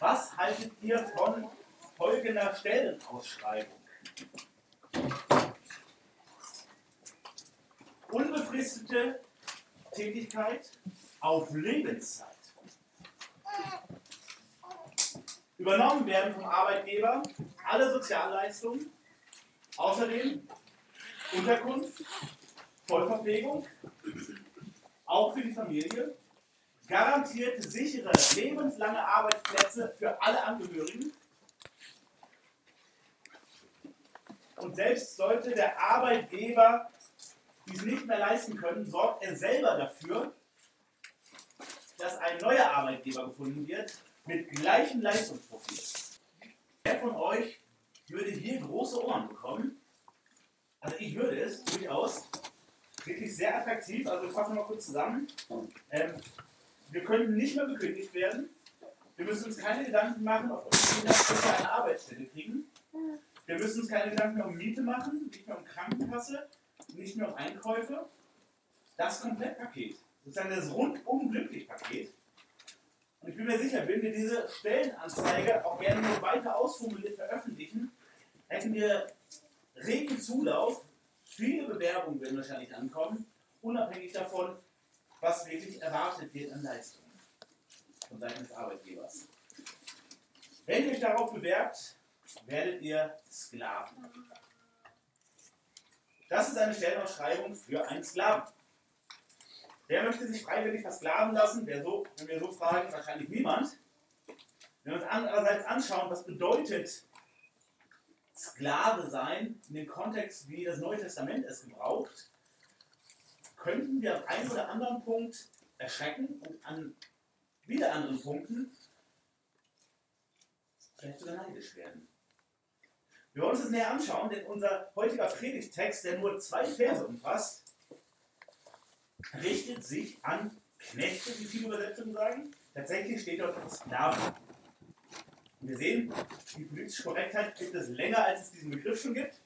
Was haltet ihr von folgender Stellenausschreibung? Unbefristete Tätigkeit auf Lebenszeit. Übernommen werden vom Arbeitgeber alle Sozialleistungen, außerdem Unterkunft, Vollverpflegung, auch für die Familie, garantierte sichere, lebenslange Arbeitsplätze für alle Angehörigen. Und selbst sollte der Arbeitgeber dies nicht mehr leisten können, sorgt er selber dafür, dass ein neuer Arbeitgeber gefunden wird mit gleichem Leistungsprofil. Wer von euch würde hier große Ohren bekommen? Also ich würde es durchaus. Wirklich sehr attraktiv. Also ich fasse mal kurz zusammen. Wir können nicht mehr gekündigt werden. Wir müssen uns keine Gedanken machen, ob unsere Kinder später eine Arbeitsstelle kriegen. Wir müssen uns keine Gedanken mehr um Miete machen, nicht mehr um Krankenkasse, nicht mehr um Einkäufe. Das Komplettpaket, sozusagen das rundum glücklich Paket. Und ich bin mir sicher, wenn wir diese Stellenanzeige auch gerne nur weiter ausformuliert veröffentlichen, hätten wir regen Zulauf, viele Bewerbungen werden wahrscheinlich ankommen, unabhängig davon, was wirklich erwartet wird an Leistungen von Seiten des Arbeitgebers. Wenn ihr euch darauf bewerbt, werdet ihr Sklaven. Das ist eine Stellenausschreibung für einen Sklaven. Wer möchte sich freiwillig versklaven lassen? Wenn wir so fragen, wahrscheinlich niemand. Wenn wir uns andererseits anschauen, was bedeutet Sklave sein in dem Kontext, wie das Neue Testament es gebraucht, könnten wir an einem oder anderen Punkt erschrecken und an wieder anderen Punkten vielleicht sogar neidisch werden. Wir wollen uns das näher anschauen, denn unser heutiger Predigttext, der nur 2 Verse umfasst, richtet sich an Knechte, wie viele Übersetzungen sagen. Tatsächlich steht dort Sklaven. Und wir sehen, die politische Korrektheit gibt es länger, als es diesen Begriff schon gibt.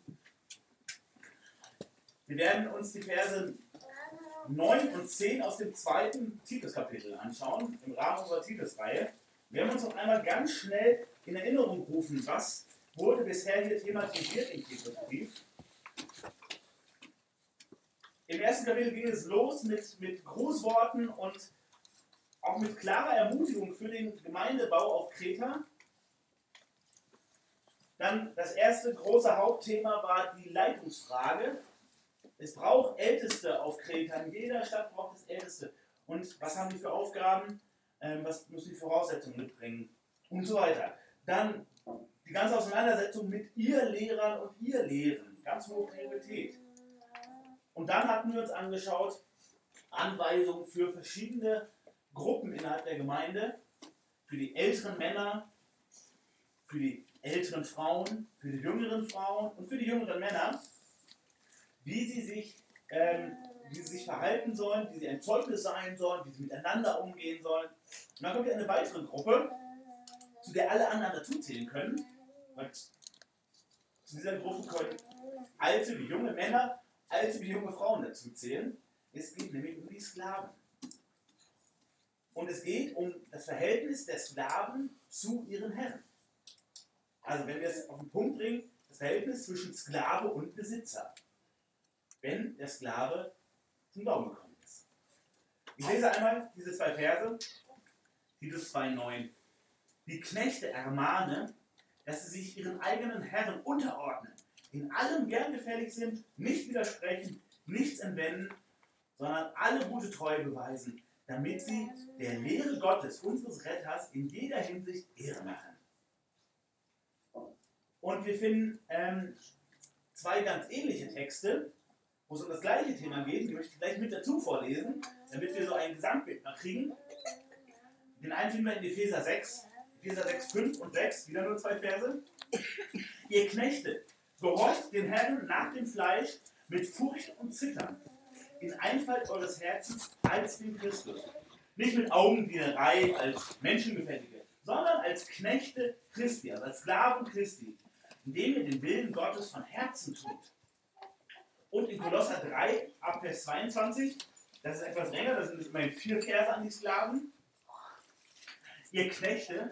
Wir werden uns die Verse 9 und 10 aus dem 2. Tituskapitel anschauen, im Rahmen unserer Titusreihe. Wir werden uns noch einmal ganz schnell in Erinnerung rufen, was wurde bisher hier thematisiert im Titusbrief. Im 1. Kapitel ging es los mit Grußworten und auch mit klarer Ermutigung für den Gemeindebau auf Kreta. Dann das erste große Hauptthema war die Leitungsfrage. Es braucht Älteste auf Kreta. In jeder Stadt braucht es Älteste. Und was haben die für Aufgaben? Was müssen die Voraussetzungen mitbringen? Und so weiter. Dann die ganze Auseinandersetzung mit ihr Lehrern und ihr Lehren. Ganz hohe Priorität. Und dann hatten wir uns angeschaut, Anweisungen für verschiedene Gruppen innerhalb der Gemeinde. Für die älteren Männer, für die älteren Frauen, für die jüngeren Frauen und für die jüngeren Männer, wie sie sich verhalten sollen, wie sie ein Zeugnis sein sollen, wie sie miteinander umgehen sollen. Und dann kommt ja eine weitere Gruppe, zu der alle anderen dazuzählen können. Und zu dieser Gruppe können alte wie junge Männer, alte wie junge Frauen dazuzählen. Es geht nämlich um die Sklaven. Und es geht um das Verhältnis der Sklaven zu ihren Herren. Also wenn wir es auf den Punkt bringen, das Verhältnis zwischen Sklave und Besitzer. Wenn der Sklave zum Glauben gekommen ist. Ich lese einmal diese 2 Verse, Titus 2,9. Die Knechte ermahne, dass sie sich ihren eigenen Herren unterordnen, in allem gern gefällig sind, nicht widersprechen, nichts entwenden, sondern alle gute Treue beweisen, damit sie der Lehre Gottes, unseres Retters, in jeder Hinsicht Ehre machen. Und wir finden 2 ganz ähnliche Texte, wo es um das gleiche Thema geht. Die möchte ich gleich mit dazu vorlesen, damit wir so ein Gesamtbild mal kriegen. Den einen finden wir in Epheser 6, 5 und 6, wieder nur 2 Verse. Ihr Knechte, gehorcht den Herren nach dem Fleisch mit Furcht und Zittern, in Einfalt eures Herzens als dem Christus. Nicht mit Augendienerei als Menschengefällige, sondern als Knechte Christi, also als Sklaven Christi, indem ihr den Willen Gottes von Herzen tut. Und in Kolosser 3, ab Vers 22, das ist etwas länger, das sind immerhin 4 Verse an die Sklaven. Ihr Knechte,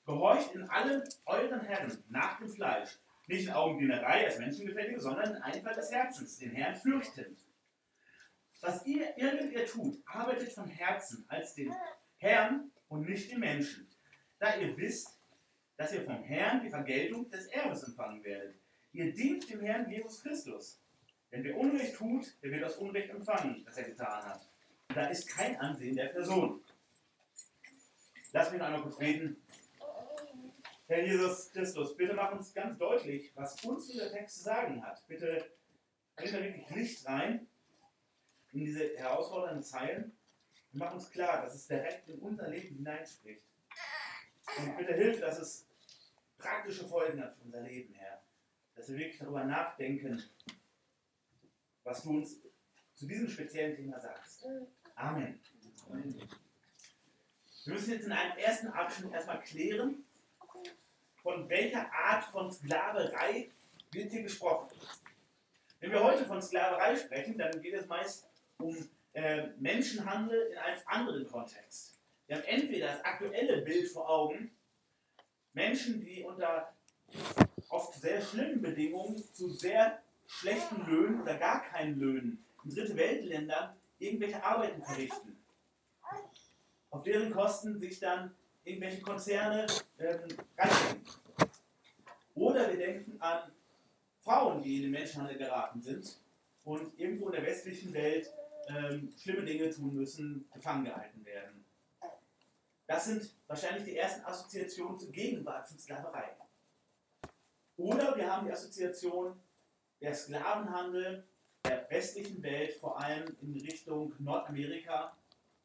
Gehorcht in allem euren Herren nach dem Fleisch, nicht in Augendienerei als Menschengefällige, sondern in Einfalt des Herzens, den Herrn fürchtend. Was ihr tut, arbeitet von Herzen als den Herrn und nicht den Menschen, da ihr wisst, dass ihr vom Herrn die Vergeltung des Erbes empfangen werdet. Ihr dient dem Herrn Jesus Christus. Denn wer Unrecht tut, der wird das Unrecht empfangen, das er getan hat. Und da ist kein Ansehen der Person. Lass mich noch einmal kurz beten. Herr Jesus Christus, bitte mach uns ganz deutlich, was uns dieser Text zu sagen hat. Bitte bring da wirklich Licht rein in diese herausfordernden Zeilen und mach uns klar, dass es direkt in unser Leben hineinspricht. Und bitte hilf, dass es praktische Folgen hat für unser Leben, Herr. Dass wir wirklich darüber nachdenken, was du uns zu diesem speziellen Thema sagst. Amen. Amen. Wir müssen jetzt in einem ersten Abschnitt erstmal klären, von welcher Art von Sklaverei wird hier gesprochen. Wenn wir heute von Sklaverei sprechen, dann geht es meist um Menschenhandel in einem anderen Kontext. Wir haben entweder das aktuelle Bild vor Augen, Menschen, die unter oft sehr schlimmen Bedingungen zu sehr schlechten Löhnen oder gar keinen Löhnen in Dritte Weltländern irgendwelche Arbeiten verrichten. Auf deren Kosten sich dann irgendwelche Konzerne reinbringen. Oder wir denken an Frauen, die in den Menschenhandel geraten sind und irgendwo in der westlichen Welt schlimme Dinge tun müssen, gefangen gehalten werden. Das sind wahrscheinlich die ersten Assoziationen zur Gegenwart von Sklaverei. Oder wir haben die Assoziation der Sklavenhandel der westlichen Welt, vor allem in Richtung Nordamerika.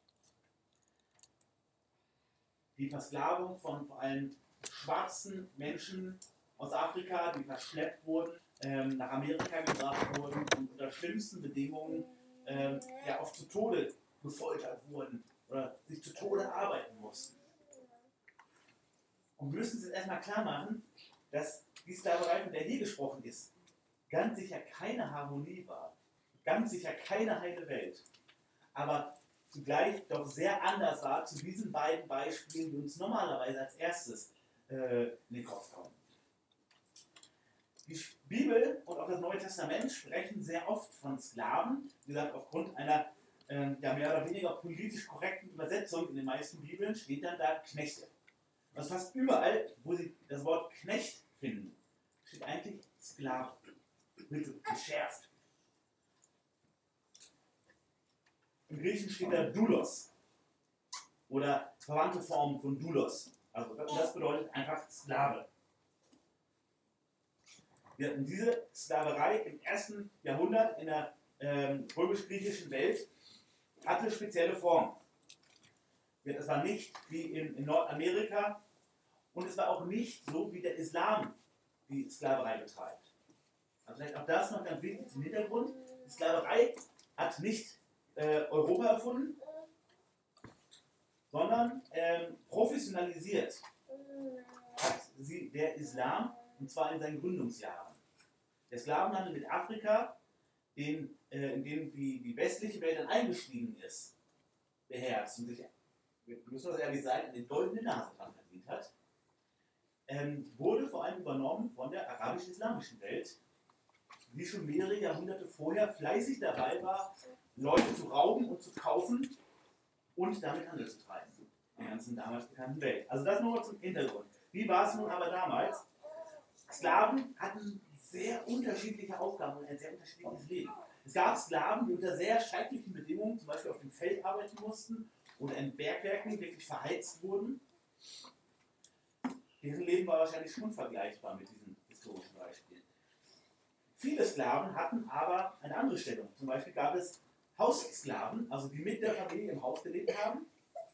Die Versklavung von vor allem schwarzen Menschen aus Afrika, die verschleppt wurden, nach Amerika gebracht wurden und unter schlimmsten Bedingungen oft zu Tode gefoltert wurden oder sich zu Tode arbeiten mussten. Und wir müssen uns jetzt erstmal klar machen, dass die Sklaverei, von der hier gesprochen ist, ganz sicher keine Harmonie war, ganz sicher keine heile Welt, aber zugleich doch sehr anders war zu diesen beiden Beispielen, die uns normalerweise als erstes in den Kopf kommen. Die Bibel und auch das Neue Testament sprechen sehr oft von Sklaven, wie gesagt, aufgrund einer mehr oder weniger politisch korrekten Übersetzung in den meisten Bibeln steht dann da Knechte. Also fast überall, wo Sie das Wort Knecht finden, steht eigentlich Sklave, mit geschärft. Im Griechischen steht da Doulos oder verwandte Formen von Doulos. Also das bedeutet einfach Sklave. Wir hatten diese Sklaverei im 1. Jahrhundert in der römisch-griechischen Welt hatte spezielle Formen. Es war nicht wie in Nordamerika und es war auch nicht so, wie der Islam die Sklaverei betreibt. Also vielleicht auch das noch ganz wichtig zum Hintergrund. Die Sklaverei hat nicht Europa erfunden, sondern professionalisiert hat sie der Islam, und zwar in seinen Gründungsjahren. Der Sklavenhandel mit Afrika, in den die westliche Welt dann eingestiegen ist, beherrscht und sich, wir müssen das ehrlich sagen, eine goldene Nase dran verdient hat, wurde vor allem übernommen von der arabisch-islamischen Welt, die schon mehrere Jahrhunderte vorher fleißig dabei war, Leute zu rauben und zu kaufen und damit Handel zu treiben. In der ganzen damals bekannten Welt. Also das nur zum Hintergrund. Wie war es nun aber damals? Sklaven hatten sehr unterschiedliche Aufgaben und ein sehr unterschiedliches Leben. Es gab Sklaven, die unter sehr schrecklichen Bedingungen, zum Beispiel auf dem Feld arbeiten mussten oder in Bergwerken wirklich verheizt wurden. Deren Leben war wahrscheinlich schon vergleichbar mit diesem historischen Beispiel. Viele Sklaven hatten aber eine andere Stellung. Zum Beispiel gab es Haussklaven, also die mit der Familie im Haus gelebt haben.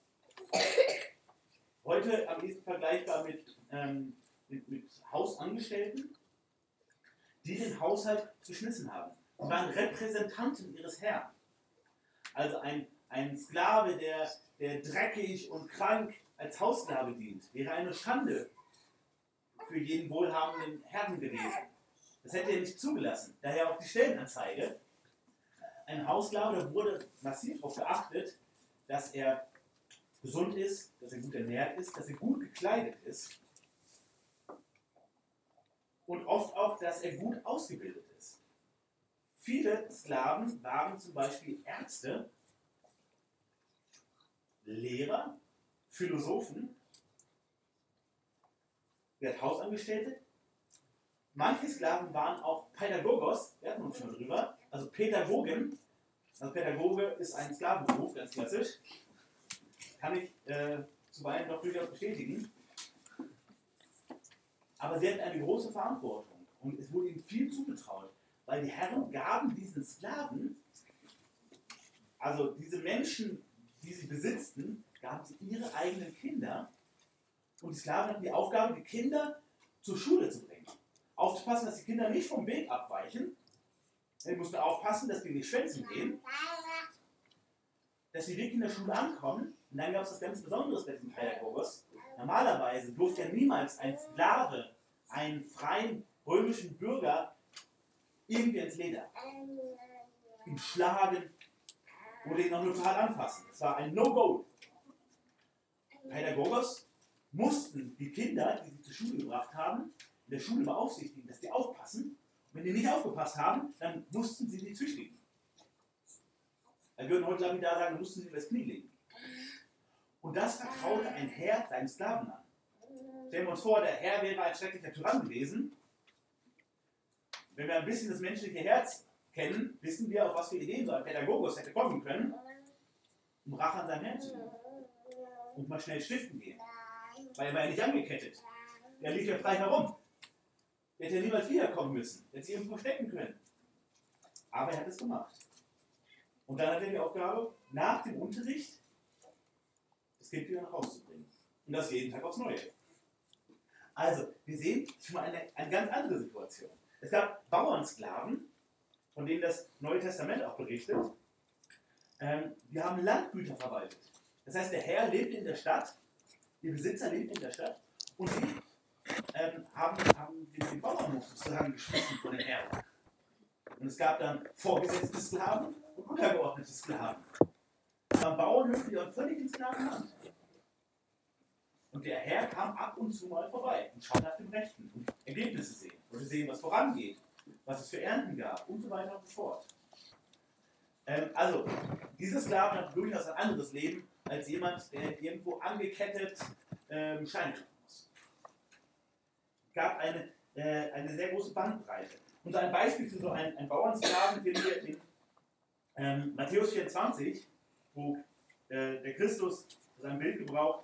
Heute am ehesten vergleichbar mit Hausangestellten, die den Haushalt geschmissen haben. Sie waren Repräsentanten ihres Herrn. Also ein Sklave, der dreckig und krank als Haussklave dient, wäre eine Schande für jeden wohlhabenden Herrn gewesen. Das hätte er nicht zugelassen. Daher auch die Stellenanzeige. Ein Haussklave, da wurde massiv darauf geachtet, dass er gesund ist, dass er gut ernährt ist, dass er gut gekleidet ist. und oft auch, dass er gut ausgebildet ist. Viele Sklaven waren zum Beispiel Ärzte, Lehrer, Philosophen, Hausangestellte. Manche Sklaven waren auch Pädagogos, wir hatten uns schon drüber, also Pädagogen. Also Pädagoge ist ein Sklavenberuf, ganz klassisch. Kann ich zuweilen doch durchaus bestätigen. Aber sie hatten eine große Verantwortung und es wurde ihnen viel zugetraut, weil die Herren gaben diesen Sklaven, also diese Menschen, die sie besitzten, gaben sie ihre eigenen Kinder und die Sklaven hatten die Aufgabe, die Kinder zur Schule zu bringen. Aufzupassen, dass die Kinder nicht vom Weg abweichen. Sie mussten aufpassen, dass die nicht schwänzen gehen, dass sie wirklich in der Schule ankommen. Und dann gab es was ganz Besonderes bei diesem Pädagogos. Normalerweise durfte ja niemals ein Sklave einen freien römischen Bürger irgendwie ins Leder, ihn schlagen oder ihn auch nur total anfassen. Das war ein No-Go. Pädagogos mussten die Kinder, die sie zur Schule gebracht haben, in der Schule beaufsichtigen, dass die aufpassen. Wenn die nicht aufgepasst haben, dann mussten sie die züchtigen. Da würden heute lapidar sagen, dann mussten sie übers Knie legen. Und das vertraute ein Herr seinen Sklaven an. Stellen wir uns vor, der Herr wäre ein schrecklicher Tyrann gewesen. Wenn wir ein bisschen das menschliche Herz kennen, wissen wir, auf was für Ideen so ein Pädagogos hätte kommen können, um Rache an seinem Herrn zu nehmen. Und mal schnell stiften gehen. Weil er war ja nicht angekettet. Er lief ja frei herum. Er hätte ja niemals wiederkommen müssen. Er hätte sich irgendwo verstecken können. Aber er hat es gemacht. Und dann hat er die Aufgabe, nach dem Unterricht das Kind wieder nach Hause zu bringen. Und das jeden Tag aufs Neue. Also, wir sehen schon mal eine ganz andere Situation. Es gab Bauernsklaven, von denen das Neue Testament auch berichtet. Die haben Landgüter verwaltet. Das heißt, der Herr lebte in der Stadt, die Besitzer lebten in der Stadt und sie haben den Bauernhof sozusagen geschmissen von den Herren. Und es gab dann vorgesetzte Sklaven und untergeordnete Sklaven. Es waren Bauernhöfe, die waren völlig in Sklavenland. Und der Herr kam ab und zu mal vorbei und schaute nach dem Rechten und Ergebnisse sehen. Wollte sehen, was vorangeht, was es für Ernten gab und so weiter und so fort. Also, diese Sklaven hatten durchaus ein anderes Leben als jemand, der irgendwo angekettet Scheine machen muss. Es gab eine sehr große Bandbreite. Und ein Beispiel für so einen Bauernsklaven finden wir in Matthäus 24, wo der Christus sein Bild gebraucht,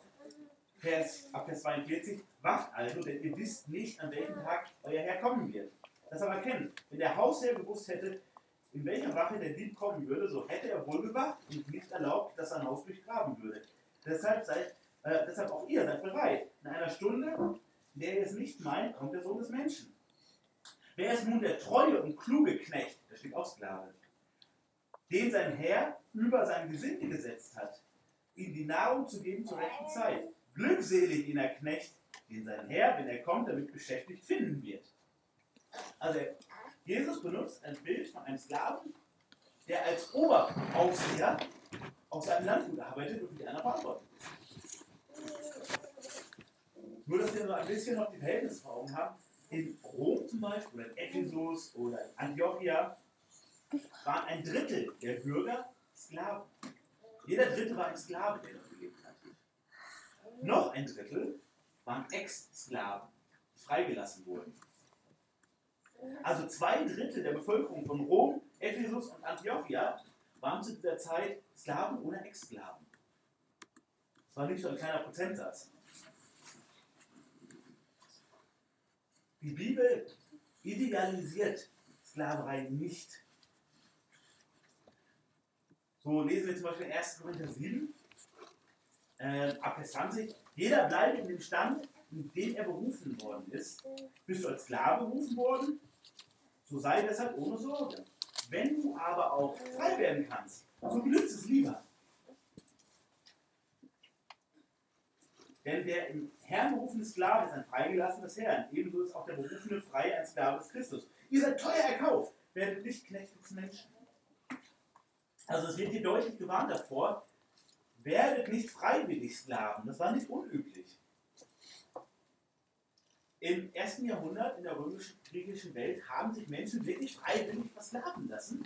ab Vers 42, wacht also, denn ihr wisst nicht, an welchem Tag euer Herr kommen wird. Das aber kennt, wenn der Hausherr gewusst hätte, in welcher Wache der Dieb kommen würde, so hätte er wohl gewacht und nicht erlaubt, dass sein Haus durchgraben würde. Deshalb auch ihr seid bereit. In einer Stunde, in der ihr es nicht meint, kommt der Sohn des Menschen. Wer ist nun der treue und kluge Knecht, da steht auch Sklave, den sein Herr über sein Gesinde gesetzt hat, ihm die Nahrung zu geben zur rechten Zeit? Glückselig jener Knecht, den sein Herr, wenn er kommt, damit beschäftigt finden wird. Also Jesus benutzt ein Bild von einem Sklaven, der als Oberaufseher auf seinem Landgut arbeitet und für die anderen verantwortlich ist. Nur, dass wir so ein bisschen noch die Verhältnisse vor Augen haben. In Rom zum Beispiel, oder in Ephesus oder in Antiochia, waren ein Drittel der Bürger Sklaven. Jeder Dritte war ein Sklave, der dort gelebt hat. Noch ein Drittel waren Ex-Sklaven, die freigelassen wurden. Also 2/3 der Bevölkerung von Rom, Ephesus und Antiochia waren zu dieser Zeit Sklaven oder Ex-Sklaven. Das war nicht so ein kleiner Prozentsatz. Die Bibel idealisiert Sklaverei nicht. So lesen wir zum Beispiel in 1. Korinther 7, ab Vers 20. Jeder bleibe in dem Stand, in dem er berufen worden ist. Bist du als Sklave berufen worden? So sei deshalb ohne Sorge. Wenn du aber auch frei werden kannst, so benutze es lieber. Denn der im Herrn berufene Sklave ist ein freigelassenes Herrn. Ebenso ist auch der berufene frei ein Sklave des Christus. Ihr seid teuer erkauft, werdet nicht Knechte des Menschen. Also es wird hier deutlich gewarnt davor, werdet nicht freiwillig Sklaven. Das war nicht unüblich. im 1. Jahrhundert in der römisch-griechischen Welt haben sich Menschen wirklich freiwillig versklaven lassen,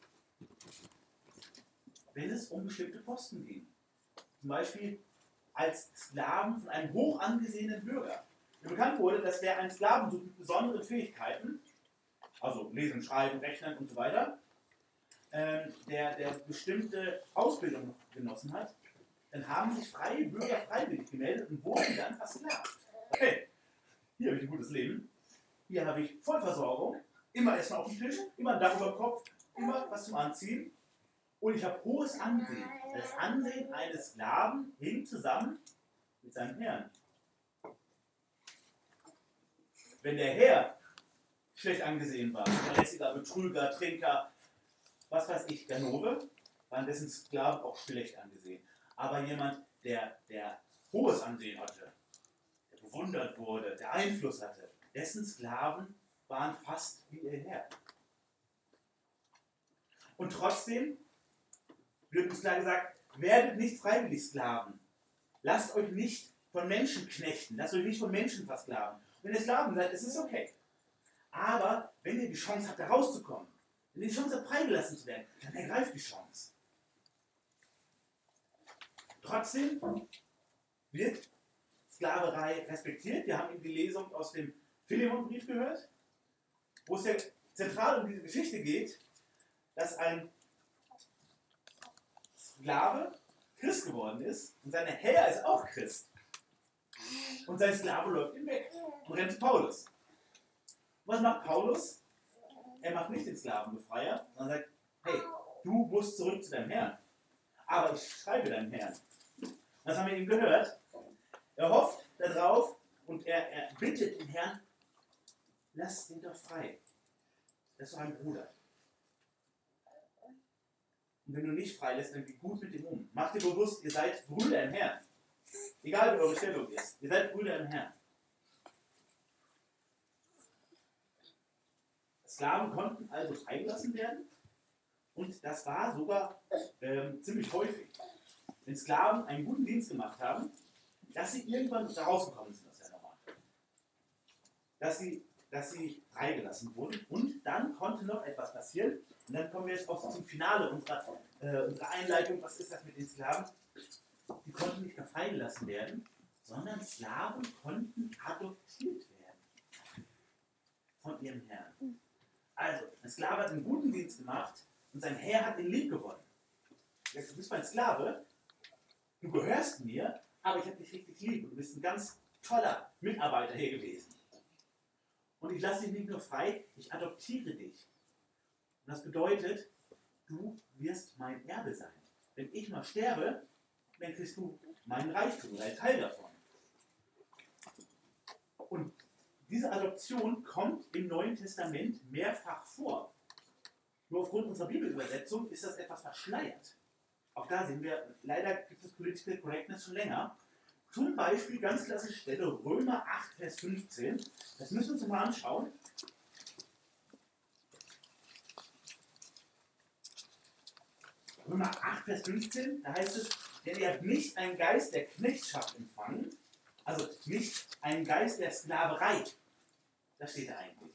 wenn es um bestimmte Posten ging. Zum Beispiel als Sklaven von einem hoch angesehenen Bürger. Bekannt wurde, dass wer einen Sklaven sucht mit besonderen Fähigkeiten, also Lesen, Schreiben, Rechnen und so weiter, der bestimmte Ausbildung genossen hat, dann haben sich freie Bürger freiwillig gemeldet und wurden dann versklavt. Okay, hier habe ich ein gutes Leben, hier habe ich Vollversorgung, immer Essen auf dem Tisch, immer ein Dach über dem Kopf, immer was zum Anziehen und ich habe hohes Ansehen. Das Ansehen eines Sklaven hing zusammen mit seinem Herrn. Wenn der Herr schlecht angesehen war, verlässiger, Betrüger, Trinker, was weiß ich, Ganove, waren dessen Sklaven auch schlecht angesehen. Aber jemand, der hohes Ansehen hatte, der bewundert wurde, der Einfluss hatte, dessen Sklaven waren fast wie ihr Herr. Und trotzdem wird uns klar gesagt, werdet nicht freiwillig Sklaven. Lasst euch nicht von Menschen knechten, lasst euch nicht von Menschen versklaven. Wenn ihr Sklaven seid, ist es okay. Aber wenn ihr die Chance habt, da rauszukommen, wenn ihr die Chance habt, freigelassen zu werden, dann ergreift die Chance. Trotzdem wird Sklaverei respektiert. Wir haben eben die Lesung aus dem Philemonbrief gehört, wo es ja zentral um diese Geschichte geht, dass ein Sklave Christ geworden ist und seine Herr ist auch Christ. Und sein Sklave läuft ihm weg und rennt zu Paulus. Was macht Paulus? Er macht nicht den Sklavenbefreier, sondern sagt, hey, du musst zurück zu deinem Herrn. Aber ich schreibe deinem Herrn. Das haben wir eben gehört. Er hofft darauf und er bittet den Herrn, lass ihn doch frei. Das ist doch ein Bruder. Und wenn du nicht frei lässt, dann geh gut mit ihm um. Mach dir bewusst, ihr seid Brüder im Herrn. Egal wie eure Stellung ist. Ihr seid Brüder im Herrn. Sklaven konnten also freigelassen werden. Und das war sogar ziemlich häufig. Wenn Sklaven einen guten Dienst gemacht haben, dass sie irgendwann da rausgekommen sind aus der Nummer. Dass sie freigelassen wurden. Und dann konnte noch etwas passieren. Und dann kommen wir jetzt auch zum Finale unserer Einleitung. Was ist das mit den Sklaven? Die konnten nicht mehr freigelassen werden, sondern Sklaven konnten adoptiert werden von ihrem Herrn. Also, ein Sklave hat einen guten Dienst gemacht und sein Herr hat ihn lieb gewonnen. Du bist mein Sklave, du gehörst mir, aber ich habe dich richtig lieb und du bist ein ganz toller Mitarbeiter hier gewesen. Und ich lasse dich nicht nur frei, ich adoptiere dich. Und das bedeutet, du wirst mein Erbe sein. Wenn ich mal sterbe, dann kriegst du meinen Reichtum, einen Teil davon. Und diese Adoption kommt im Neuen Testament mehrfach vor. Nur aufgrund unserer Bibelübersetzung ist das etwas verschleiert. Auch da sehen wir, leider gibt es Political Correctness schon länger. Zum Beispiel ganz klassische Stelle Römer 8, Vers 15. Das müssen wir uns mal anschauen. Römer 8, Vers 15, da heißt es, denn ihr habt nicht einen Geist der Knechtschaft empfangen, also nicht einen Geist der Sklaverei. Das steht da eigentlich.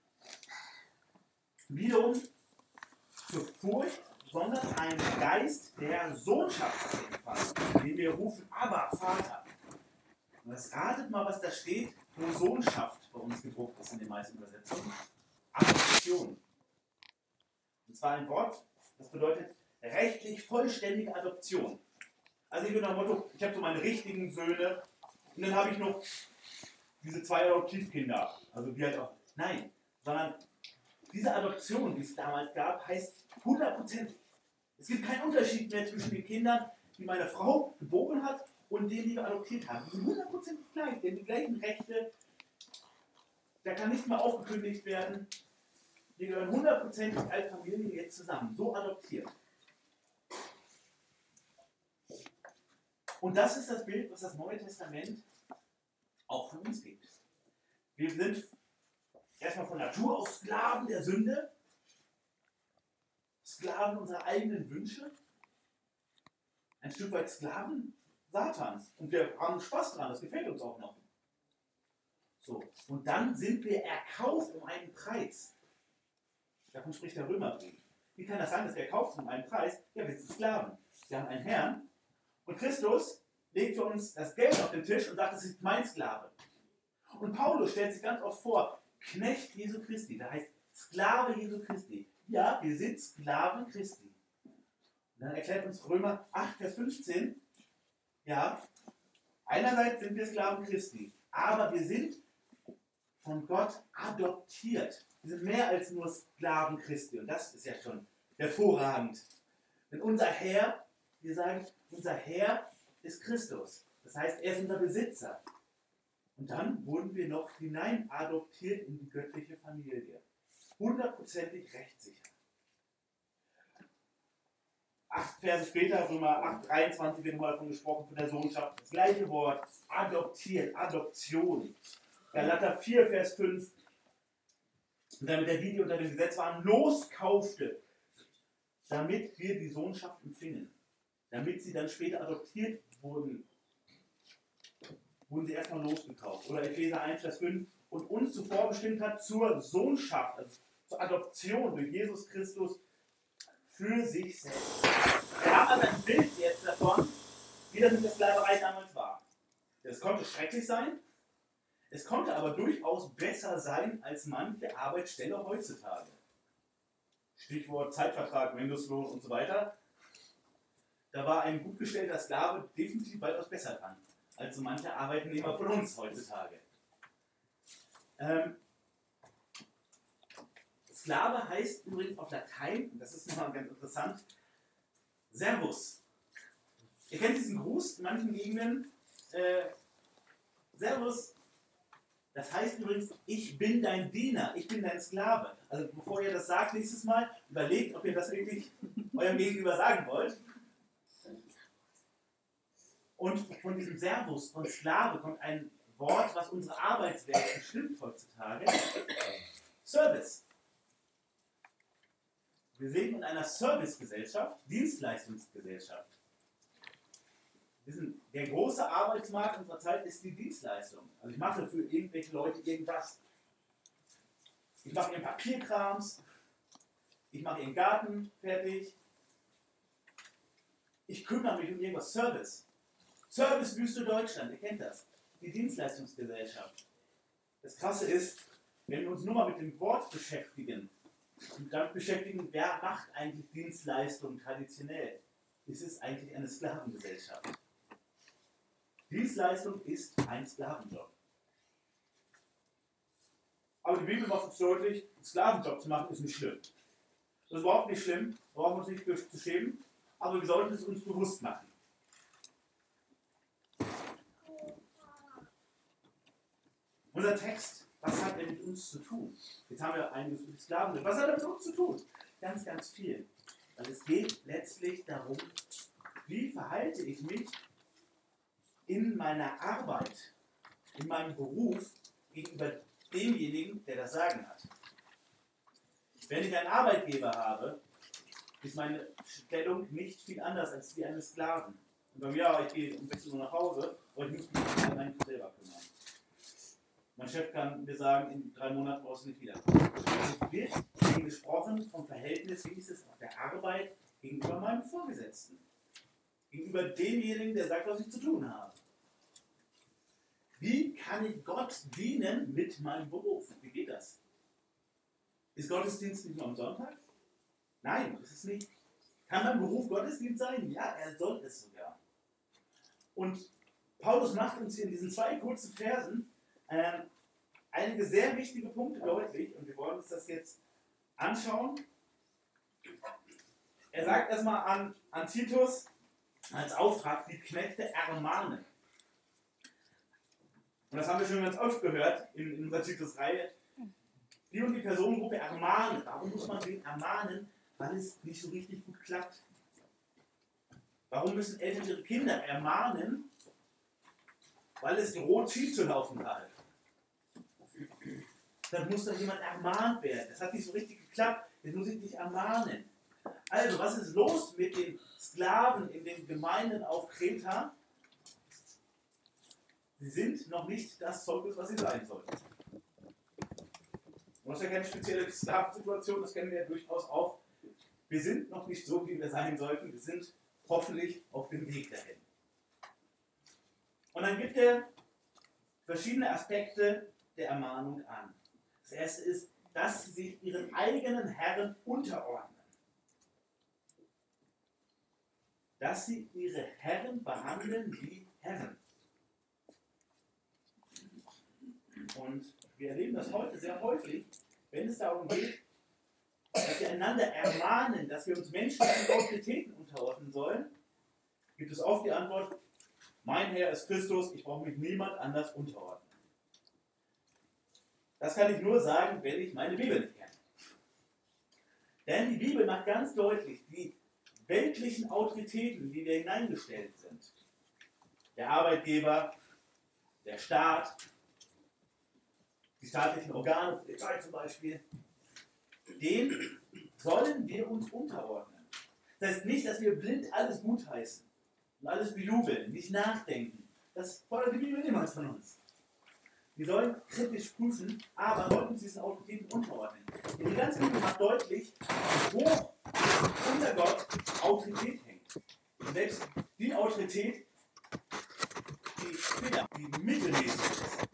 Wiederum zur Furcht, sondern einen Geist der Sohnschaft empfangen, den wir rufen, aber Vater. Und das ratet mal, was da steht, wo Sohnschaft bei uns gedruckt ist in den meisten Übersetzungen. Adoption. Und zwar ein Wort, das bedeutet rechtlich vollständige Adoption. Also ich würde nach dem Motto, ich habe so meine richtigen Söhne und dann habe ich noch diese 2 Adoptivkinder. Also die halt auch. Nein, sondern diese Adoption, die es damals gab, heißt 100%. Es gibt keinen Unterschied mehr zwischen den Kindern, die meine Frau geboren hat und denen, die wir adoptiert haben. Die sind 100% gleich, die haben die gleichen Rechte. Da kann nichts mehr aufgekündigt werden. Die gehören 100% als Familie jetzt zusammen, so adoptiert. Und das ist das Bild, was das Neue Testament auch von uns gibt. Wir sind erstmal von Natur aus Sklaven der Sünde, Sklaven unserer eigenen Wünsche, ein Stück weit Sklaven Satans. Und wir haben Spaß dran, das gefällt uns auch noch. So. Und dann sind wir erkauft um einen Preis. Davon spricht der Römerbrief. Wie kann das sein, dass wir erkauft sind um einen Preis? Ja, wir sind Sklaven. Wir haben einen Herrn. Und Christus legt für uns das Geld auf den Tisch und sagt, das ist mein Sklave. Und Paulus stellt sich ganz oft vor, Knecht Jesu Christi, das heißt Sklave Jesu Christi. Ja, wir sind Sklaven Christi. Und dann erklärt uns Römer 8, Vers 15, ja, einerseits sind wir Sklaven Christi, aber wir sind von Gott adoptiert. Wir sind mehr als nur Sklaven Christi. Und das ist ja schon hervorragend. Denn unser Herr, wir sagen, unser Herr ist Christus. Das heißt, er ist unser Besitzer. Und dann wurden wir noch hinein adoptiert in die göttliche Familie. 100%ig rechtssicher. 8 Verse später, Römer 8, 23, wird mal davon gesprochen, von der Sohnschaft. Das gleiche Wort, adoptiert, Adoption. Galater 4, Vers 5. Und damit er die, die unter dem Gesetz waren, loskaufte, damit wir die Sohnschaft empfingen. Damit sie dann später adoptiert wurden, wurden sie erstmal losgekauft. Oder Epheser 1, Vers 5. Und uns zuvor bestimmt hat zur Sohnschaft, also zur Adoption durch Jesus Christus für sich selbst. Wir haben also ein Bild jetzt davon, wie das mit der Sklaverei damals war. Das konnte schrecklich sein, es konnte aber durchaus besser sein als manche Arbeitsstelle heutzutage. Stichwort Zeitvertrag, Mindestlohn und so weiter. Da war ein gut gestellter Sklave definitiv weitaus besser dran, als so manche Arbeitnehmer von uns heutzutage. Sklave heißt übrigens auf Latein, und das ist nochmal ganz interessant, Servus. Ihr kennt diesen Gruß in manchen Gegenden, Servus. Das heißt übrigens, ich bin dein Diener, ich bin dein Sklave. Also bevor ihr das sagt nächstes Mal, überlegt, ob ihr das wirklich eurem Gegenüber sagen wollt. Und von diesem Servus, von Sklave, kommt ein Wort, was unsere Arbeitswelt bestimmt heutzutage. Service. Wir leben in einer Servicegesellschaft, Dienstleistungsgesellschaft. Der große Arbeitsmarkt unserer Zeit ist die Dienstleistung. Also ich mache für irgendwelche Leute irgendwas. Ich mache ihren Papierkrams, ich mache ihren Garten fertig. Ich kümmere mich um irgendwas. Service. Servicewüste Deutschland, ihr kennt das. Die Dienstleistungsgesellschaft. Das Krasse ist, wenn wir uns nur mal mit dem Wort beschäftigen, und damit beschäftigen, wer macht eigentlich Dienstleistung traditionell? Es ist eigentlich eine Sklavengesellschaft. Dienstleistung ist ein Sklavenjob. Aber die Bibel macht uns deutlich, einen Sklavenjob zu machen ist nicht schlimm. Das ist überhaupt nicht schlimm, da brauchen wir uns nicht für zu schämen, aber wir sollten es uns bewusst machen. Unser Text, was hat er mit uns zu tun? Jetzt haben wir einiges über die Sklaven. Was hat er mit uns zu tun? Ganz, ganz viel. Weil es geht letztlich darum, wie verhalte ich mich in meiner Arbeit, in meinem Beruf gegenüber demjenigen, der das Sagen hat. Wenn ich einen Arbeitgeber habe, ist meine Stellung nicht viel anders als die eines Sklaven. Und bei mir, ja, ich gehe um 16 Uhr nach Hause, aber ich muss mich allein selber kümmern. Mein Chef kann mir sagen, in 3 Monaten brauchst du nicht wieder. Es wird hier gesprochen vom Verhältnis, wie ist es auf der Arbeit gegenüber meinem Vorgesetzten. Gegenüber demjenigen, der sagt, was ich zu tun habe. Wie kann ich Gott dienen mit meinem Beruf? Wie geht das? Ist Gottesdienst nicht nur am Sonntag? Nein, ist es nicht. Kann mein Beruf Gottesdienst sein? Ja, er soll es sogar. Und Paulus macht uns hier in diesen 2 kurzen Versen einige sehr wichtige Punkte deutlich, und wir wollen uns das jetzt anschauen. Er sagt erstmal an Titus als Auftrag, die Knechte ermahnen. Und das haben wir schon ganz oft gehört in unserer Titus-Reihe. Die und die Personengruppe ermahnen. Warum muss man den ermahnen? Weil es nicht so richtig gut klappt. Warum müssen Eltern ihre Kinder ermahnen? Weil es droht, schief zu laufen gerade. Dann muss doch jemand ermahnt werden. Das hat nicht so richtig geklappt. Jetzt muss ich dich ermahnen. Also, was ist los mit den Sklaven in den Gemeinden auf Kreta? Sie Sie sind noch nicht das Zeugnis, was sie sein sollten. Und das ist ja keine spezielle Sklavensituation, das kennen wir ja durchaus auch. Wir sind noch nicht so, wie wir sein sollten. Wir sind hoffentlich auf dem Weg dahin. Und dann gibt er verschiedene Aspekte der Ermahnung an. Das erste ist, dass sie sich ihren eigenen Herren unterordnen. Dass sie ihre Herren behandeln wie Herren. Und wir erleben das heute sehr häufig, wenn es darum geht, dass wir einander ermahnen, dass wir uns menschlichen Autoritäten unterordnen sollen, gibt es oft die Antwort, mein Herr ist Christus, ich brauche mich niemand anders unterordnen. Das kann ich nur sagen, wenn ich meine Bibel nicht kenne. Denn die Bibel macht ganz deutlich, die weltlichen Autoritäten, die wir hineingestellt sind, der Arbeitgeber, der Staat, die staatlichen Organe, die Polizei zum Beispiel, dem sollen wir uns unterordnen. Das heißt nicht, dass wir blind alles gutheißen und alles bejubeln, nicht nachdenken. Das fordert die Bibel niemals von uns. Wir sollen kritisch prüfen, aber sollten uns diesen Autoritäten unterordnen. Denn die ganze Bibel macht deutlich, wie hoch unter Gott Autorität hängt. Und selbst die Autorität, die mittelmäßig ist.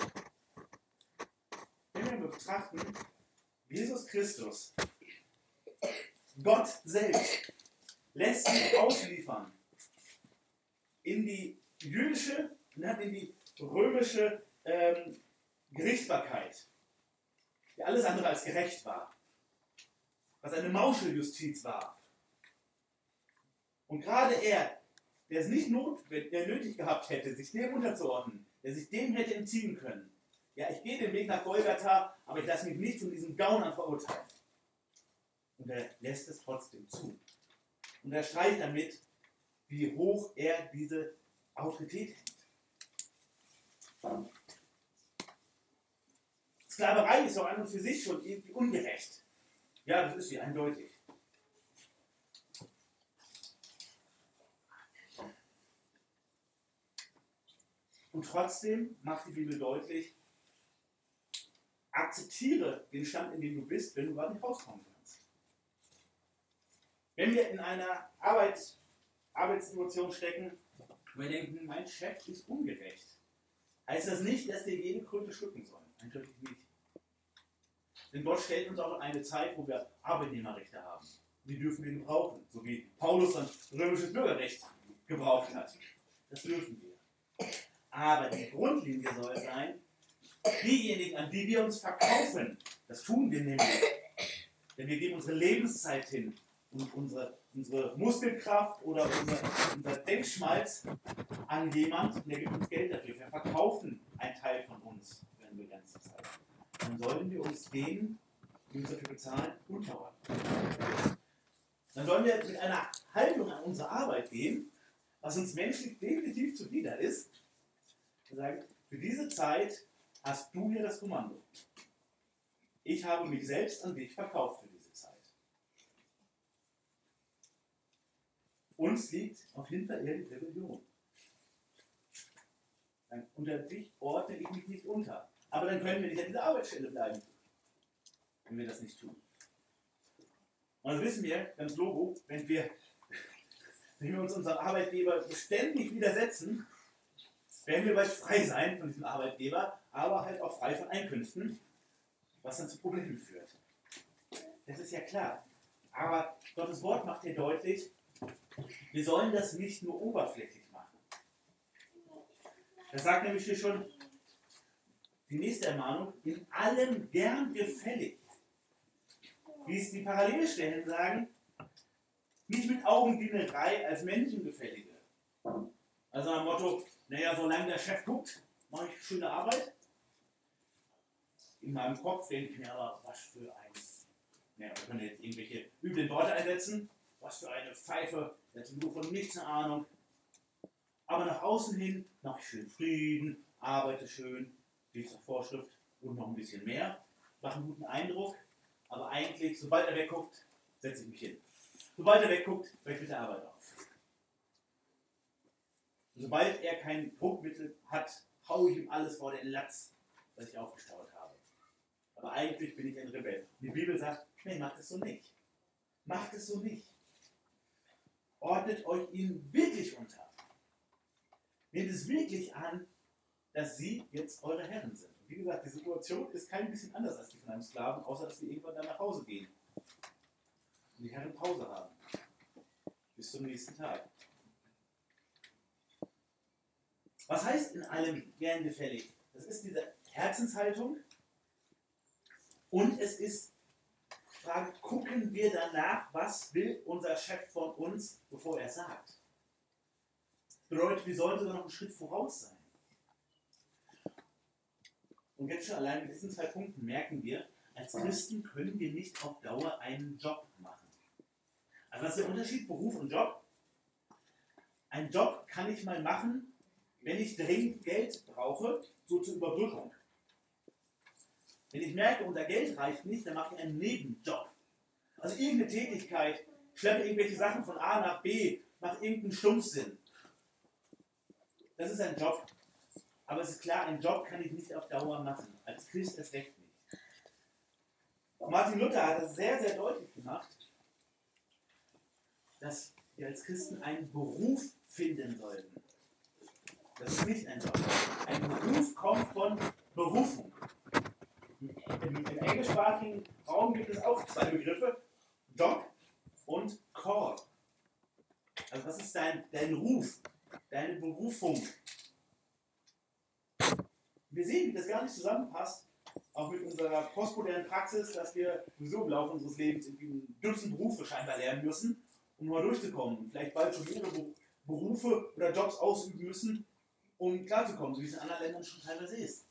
Wenn wir betrachten, Jesus Christus, Gott selbst, lässt sich ausliefern in die jüdische und in die römische Gerichtsbarkeit, die alles andere als gerecht war, was eine Mauscheljustiz war. Und gerade er, der es nicht nötig gehabt hätte, sich dem unterzuordnen, der sich dem hätte entziehen können, ja, ich gehe den Weg nach Golgatha, aber ich lasse mich nicht von diesen Gaunern verurteilen. Und er lässt es trotzdem zu. Und er streicht damit, wie hoch er diese Autorität hängt. Sklaverei ist doch an und für sich schon irgendwie ungerecht. Ja, das ist sie eindeutig. Und trotzdem macht die Bibel deutlich, akzeptiere den Stand, in dem du bist, wenn du gerade nicht rauskommen kannst. Wenn wir in einer Arbeitssituation stecken, und wir denken, mein Chef ist ungerecht, heißt das nicht, dass wir jede Kröte schlucken sollen. Eindeutig nicht. Denn Gott stellt uns auch eine Zeit, wo wir Arbeitnehmerrechte haben. Die dürfen wir gebrauchen, so wie Paulus dann römisches Bürgerrecht gebraucht hat. Das dürfen wir. Aber die Grundlinie soll sein, diejenigen, an die wir uns verkaufen, das tun wir nämlich. Denn wir geben unsere Lebenszeit hin und unsere Muskelkraft oder unser Denkschmalz an jemand, und der gibt uns Geld dafür. Wir verkaufen einen Teil von uns für eine begrenzte Zeit. Dann sollten wir uns denen, die uns dafür bezahlen, unterordnen. Dann sollen wir mit einer Haltung an unsere Arbeit gehen, was uns menschlich definitiv zuwider ist, und sagen, für diese Zeit hast du hier das Kommando. Ich habe mich selbst an dich verkauft für diese Zeit. Uns liegt auf hinterehrlich Rebellion. Unter dich ordne ich mich nicht unter. Aber dann können wir nicht an dieser Arbeitsstelle bleiben, wenn wir das nicht tun. Und das wissen wir, ganz logo, wenn wir uns unserem Arbeitgeber beständig widersetzen, werden wir bald frei sein von diesem Arbeitgeber, aber halt auch frei von Einkünften, was dann zu Problemen führt. Das ist ja klar. Aber Gottes Wort macht hier deutlich, wir sollen das nicht nur oberflächlich machen. Das sagt nämlich hier schon die nächste Ermahnung, in allem gern gefällig. Wie es die Parallelstellen sagen, nicht mit Augendienerei als Menschengefällige. Also am Motto, naja, solange der Chef guckt, mache ich schöne Arbeit. In meinem Kopf denke ich mir aber, was für ein, naja, wir können jetzt irgendwelche üblen Worte einsetzen, was für eine Pfeife, der hat nur von nichts eine Ahnung. Aber nach außen hin mache ich schön Frieden, arbeite schön, wie zur Vorschrift und noch ein bisschen mehr, mache einen guten Eindruck, aber eigentlich, sobald er wegguckt, setze ich mich hin. Sobald er wegguckt, höre ich mit der Arbeit auf. Und sobald er kein Druckmittel hat, haue ich ihm alles vor den Latz, was ich aufgestaut habe. Aber eigentlich bin ich ein Rebell. Die Bibel sagt, nee, macht es so nicht. Macht es so nicht. Ordnet euch ihm wirklich unter. Nehmt es wirklich an, dass sie jetzt eure Herren sind. Und wie gesagt, die Situation ist kein bisschen anders als die von einem Sklaven, außer dass wir irgendwann dann nach Hause gehen. Und die Herren Pause haben. Bis zum nächsten Tag. Was heißt in allem gern gefällig? Das ist diese Herzenshaltung und es ist die Frage, gucken wir danach, was will unser Chef von uns, bevor er sagt. Das bedeutet, wir sollten sogar noch einen Schritt voraus sein. Und jetzt schon allein mit diesen 2 Punkten merken wir, als Christen können wir nicht auf Dauer einen Job machen. Also was ist der Unterschied, Beruf und Job? Einen Job kann ich mal machen, wenn ich dringend Geld brauche, so zur Überbrückung. Wenn ich merke, unser Geld reicht nicht, dann mache ich einen Nebenjob. Also irgendeine Tätigkeit, schleppe irgendwelche Sachen von A nach B, mache irgendeinen Stumpfsinn. Das ist ein Job. Aber es ist klar, einen Job kann ich nicht auf Dauer machen. Als Christ erst recht nicht. Martin Luther hat das sehr, sehr deutlich gemacht, dass wir als Christen einen Beruf finden sollten. Das ist nicht ein Job. Ein Beruf kommt von Berufung. Im englischsprachigen Raum gibt es auch 2 Begriffe, Job und Call. Also was ist dein Ruf, deine Berufung? Wir sehen, wie das gar nicht zusammenpasst, auch mit unserer postmodernen Praxis, dass wir sowieso im Laufe unseres Lebens irgendwie ein Dutzend Berufe scheinbar lernen müssen, um mal durchzukommen. Und vielleicht bald schon mehrere Berufe oder Jobs ausüben müssen, um klarzukommen, so wie es in anderen Ländern schon teilweise ist.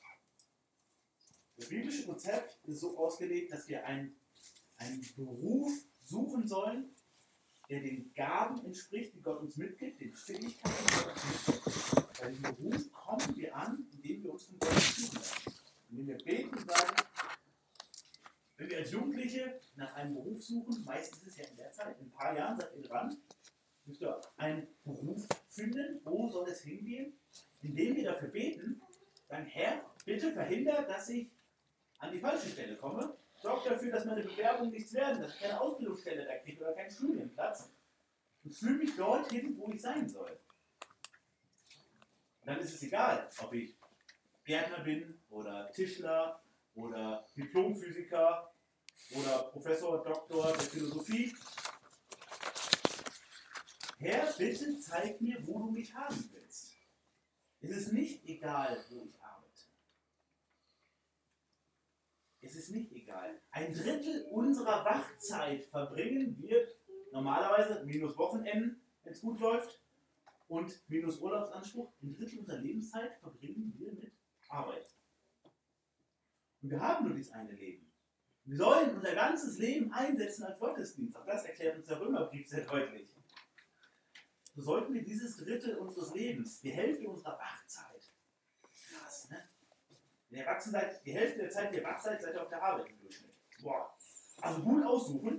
Das biblische Konzept ist so ausgelegt, dass wir einen Beruf suchen sollen, der den Gaben entspricht, die Gott uns mitgibt, den Fähigkeiten, die Gott uns mitgibt. Bei diesem Beruf kommen wir an, indem wir uns von Gott führen lassen. Indem wir beten und sagen, wenn wir als Jugendliche nach einem Beruf suchen, meistens ist es ja in der Zeit, in ein paar Jahren seid ihr dran, müsst ihr einen Beruf finden. Wo soll es hingehen? Indem wir dafür beten, sagen, Herr, bitte verhindert, dass ich an die falsche Stelle komme. Sorgt dafür, dass meine Bewerbungen nichts werden, dass ich keine Ausbildungsstelle da kriege oder keinen Studienplatz. Und fühle mich dorthin, wo ich sein soll. Und dann ist es egal, ob ich Gärtner bin oder Tischler oder Diplomphysiker oder Professor, Doktor der Philosophie. Herr, bitte zeig mir, wo du mich haben willst. Es ist nicht egal, wo ich arbeite. Es ist nicht egal. 1/3 unserer Wachzeit verbringen wir normalerweise minus Wochenenden, wenn es gut läuft, und minus Urlaubsanspruch. 1/3 unserer Lebenszeit verbringen wir mit Arbeit. Und wir haben nur dieses eine Leben. Wir sollen unser ganzes Leben einsetzen als Gottesdienst. Auch das erklärt uns der Römerbrief sehr deutlich. So sollten wir dieses 1/3 unseres Lebens, die Hälfte unserer Wachzeit, krass, ne? Wenn ihr erwachsen seid, die Hälfte der Zeit, die ihr wach seid, seid ihr auf der Arbeit im Durchschnitt. Boah. Also gut aussuchen.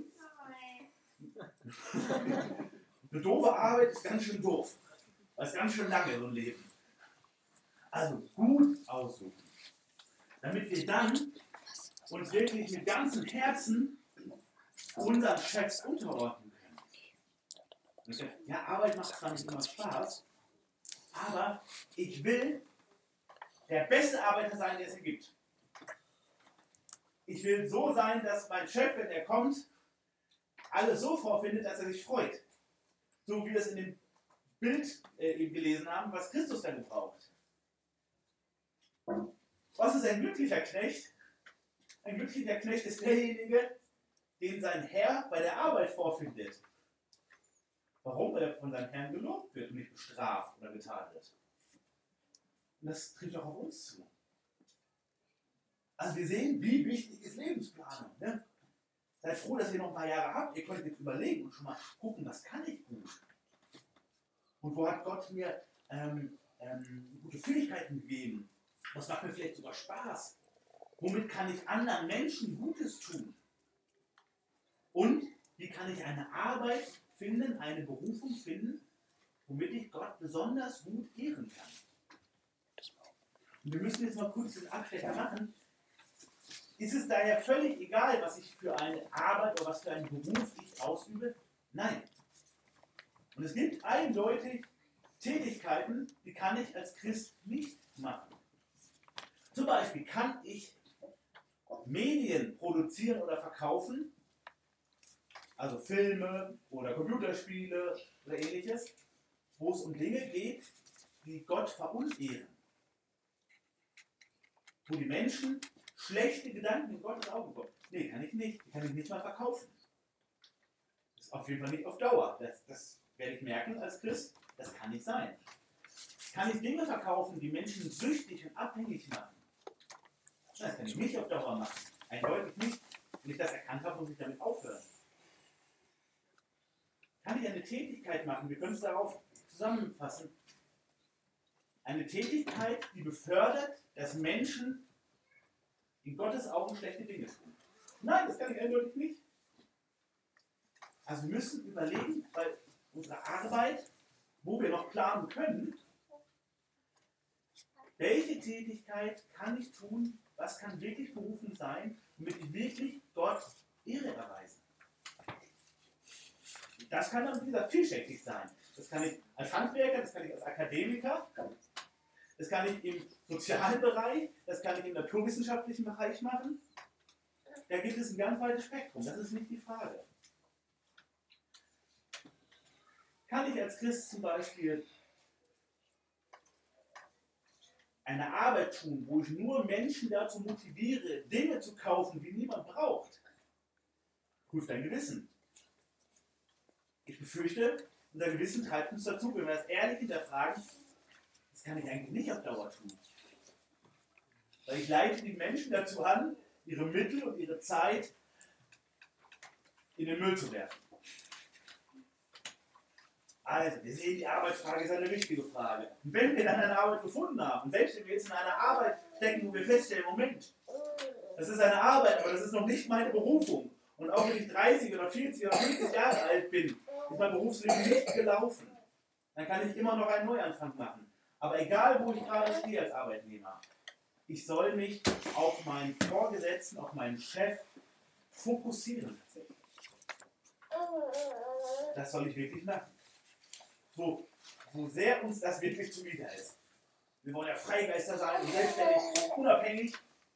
Eine doofe Arbeit ist ganz schön doof. Das ist ganz schön lange, so ein Leben. Also gut aussuchen. Damit wir dann uns wirklich mit ganzem Herzen unseren Chefs unterordnen können. Ja, Arbeit macht zwar nicht immer Spaß, aber ich will der beste Arbeiter sein, der es gibt. Ich will so sein, dass mein Chef, wenn er kommt, alles so vorfindet, dass er sich freut. So wie wir es in dem Bild eben gelesen haben, was Christus dann gebraucht. Was ist ein glücklicher Knecht? Ein glücklicher Knecht ist derjenige, den sein Herr bei der Arbeit vorfindet. Warum? Weil er von seinem Herrn gelobt wird und nicht bestraft oder getadelt. Und das trifft auch auf uns zu. Also wir sehen, wie wichtig ist Lebensplanung. Ne? Seid froh, dass ihr noch ein paar Jahre habt. Ihr könnt jetzt überlegen und schon mal gucken, was kann ich gut. Und wo hat Gott mir gute Fähigkeiten gegeben? Was macht mir vielleicht sogar Spaß? Womit kann ich anderen Menschen Gutes tun? Und wie kann ich eine Arbeit finden, eine Berufung finden, womit ich Gott besonders gut ehren kann? Und wir müssen jetzt mal kurz den Abstecher machen. Ist es daher völlig egal, was ich für eine Arbeit oder was für einen Beruf ich ausübe? Nein. Und es gibt eindeutig Tätigkeiten, die kann ich als Christ nicht machen. Zum Beispiel kann ich Medien produzieren oder verkaufen, also Filme oder Computerspiele oder ähnliches, wo es um Dinge geht, die Gott verunehren. Wo die Menschen schlechte Gedanken in Gottes Augen bekommen. Nee, kann ich nicht. Die kann ich nicht mal verkaufen. Das ist auf jeden Fall nicht auf Dauer. Das werde ich merken als Christ. Das kann nicht sein. Kann ich Dinge verkaufen, die Menschen süchtig und abhängig machen? Das kann ich nicht auf Dauer machen. Eindeutig nicht. Wenn ich das erkannt habe, muss ich damit aufhören. Kann ich eine Tätigkeit machen? Wir können es darauf zusammenfassen. Eine Tätigkeit, die befördert, dass Menschen in Gottes Augen schlechte Dinge tun. Nein, das kann ich eindeutig nicht. Also wir müssen überlegen, bei unserer Arbeit, wo wir noch planen können, welche Tätigkeit kann ich tun, was kann wirklich berufen sein, damit ich wirklich Gott Ehre erweise. Das kann dann, wie gesagt, vielschichtig sein. Das kann ich als Handwerker, das kann ich als Akademiker, das kann ich im sozialen Bereich, das kann ich im naturwissenschaftlichen Bereich machen. Da gibt es ein ganz weites Spektrum, das ist nicht die Frage. Kann ich als Christ zum Beispiel eine Arbeit tun, wo ich nur Menschen dazu motiviere, Dinge zu kaufen, die niemand braucht? Prüft dein Gewissen. Ich befürchte, unser Gewissen treibt uns dazu, wenn wir das ehrlich hinterfragen, das kann ich eigentlich nicht auf Dauer tun. Weil ich leite die Menschen dazu an, ihre Mittel und ihre Zeit in den Müll zu werfen. Also, wir sehen, die Arbeitsfrage ist eine wichtige Frage. Und wenn wir dann eine Arbeit gefunden haben, und selbst wenn wir jetzt in einer Arbeit stecken, wo wir feststellen, Moment, das ist eine Arbeit, aber das ist noch nicht meine Berufung. Und auch wenn ich 30 oder 40 oder 50 Jahre alt bin, ist mein Berufsleben nicht gelaufen. Dann kann ich immer noch einen Neuanfang machen. Aber egal, wo ich gerade stehe als Arbeitnehmer, ich soll mich auf meinen Vorgesetzten, auf meinen Chef fokussieren tatsächlich. Das soll ich wirklich machen. So sehr uns das wirklich zuwider ist. Wir wollen ja Freigeister sein, selbstständig, unabhängig.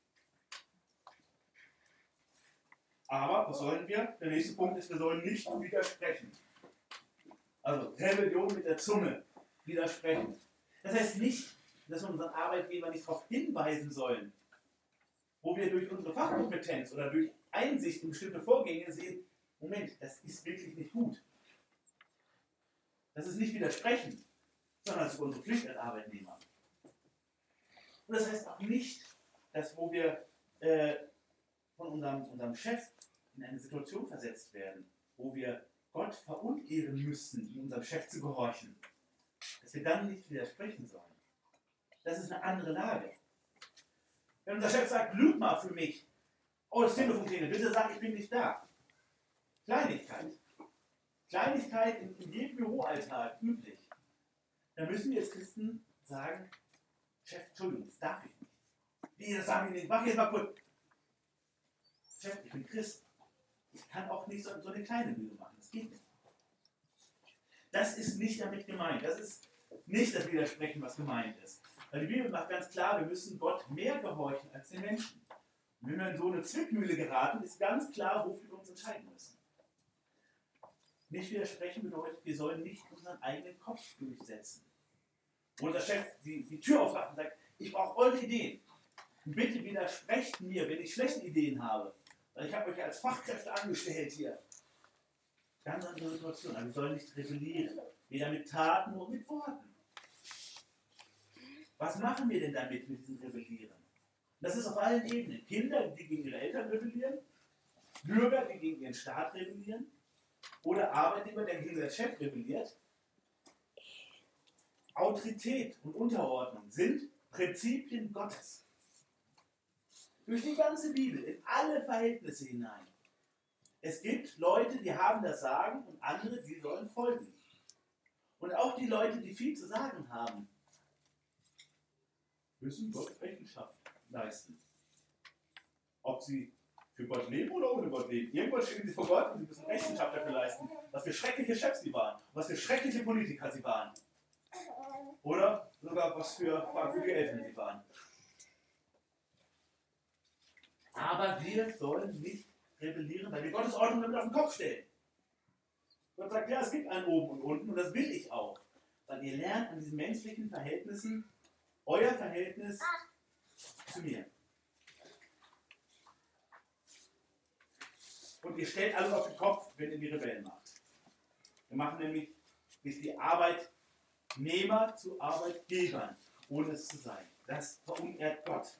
Aber was sollen wir? Der nächste Punkt ist, wir sollen nicht widersprechen. Also Rebellion mit der Zunge, widersprechen. Das heißt nicht, dass wir unseren Arbeitgeber nicht darauf hinweisen sollen, wo wir durch unsere Fachkompetenz oder durch Einsicht in bestimmte Vorgänge sehen, Moment, das ist wirklich nicht gut. Das ist nicht widersprechen, sondern das ist unsere Pflicht als Arbeitnehmer. Und das heißt auch nicht, dass wo wir von unserem Chef in eine Situation versetzt werden, wo wir Gott verunehren müssen, um unserem Chef zu gehorchen, dass wir dann nicht widersprechen sollen. Das ist eine andere Lage. Wenn unser Chef sagt, lüg mal für mich, oh, das Telefon klingelt, bitte sag, ich bin nicht da. Kleinigkeit. Kleinigkeit in jedem Büroalltag üblich. Da müssen wir als Christen sagen, Chef, Entschuldigung, das darf ich nicht. Wie, das darf ich nicht, mach jetzt mal kurz. Chef, ich bin Christ. Ich kann auch nicht so eine kleine Mühe machen. Das geht nicht. Das ist nicht damit gemeint. Das ist nicht das Widersprechen, was gemeint ist. Weil die Bibel macht ganz klar, wir müssen Gott mehr gehorchen als den Menschen. Und wenn wir in so eine Zwickmühle geraten, ist ganz klar, wofür wir uns entscheiden müssen. Nicht widersprechen bedeutet, wir sollen nicht unseren eigenen Kopf durchsetzen. Wo unser Chef die Tür aufmacht und sagt, ich brauche eure Ideen. Und bitte widersprecht mir, wenn ich schlechte Ideen habe. Weil ich habe euch als Fachkräfte angestellt hier. Ganz andere Situation. Aber wir sollen nicht rebellieren. Weder mit Taten noch mit Worten. Was machen wir denn damit mit diesem Rebellieren? Das ist auf allen Ebenen. Kinder, die gegen ihre Eltern rebellieren. Bürger, die gegen ihren Staat rebellieren. Oder Arbeitnehmer, der gegen seinen Chef rebelliert. Autorität und Unterordnung sind Prinzipien Gottes. Durch die ganze Bibel, in alle Verhältnisse hinein. Es gibt Leute, die haben das Sagen und andere, die sollen folgen. Und auch die Leute, die viel zu sagen haben, müssen Gott Rechenschaft leisten. Ob sie für Gott leben oder ohne Gott leben. Irgendwann stehen sie vor Gott und sie müssen Rechenschaft dafür leisten, was für schreckliche Chefs sie waren, was für schreckliche Politiker sie waren. Oder sogar was für fragwürdige Eltern sie waren. Aber wir sollen nicht rebellieren, weil wir Gottes Ordnung damit auf den Kopf stellen. Gott sagt, ja, es gibt ein Oben und Unten und das will ich auch. Weil ihr lernt an diesen menschlichen Verhältnissen euer Verhältnis zu mir. Und ihr stellt alles auf den Kopf, wenn ihr die Rebellen macht. Wir machen nämlich nicht die Arbeitnehmer zu Arbeitgebern, ohne es zu sein. Das verunehrt Gott.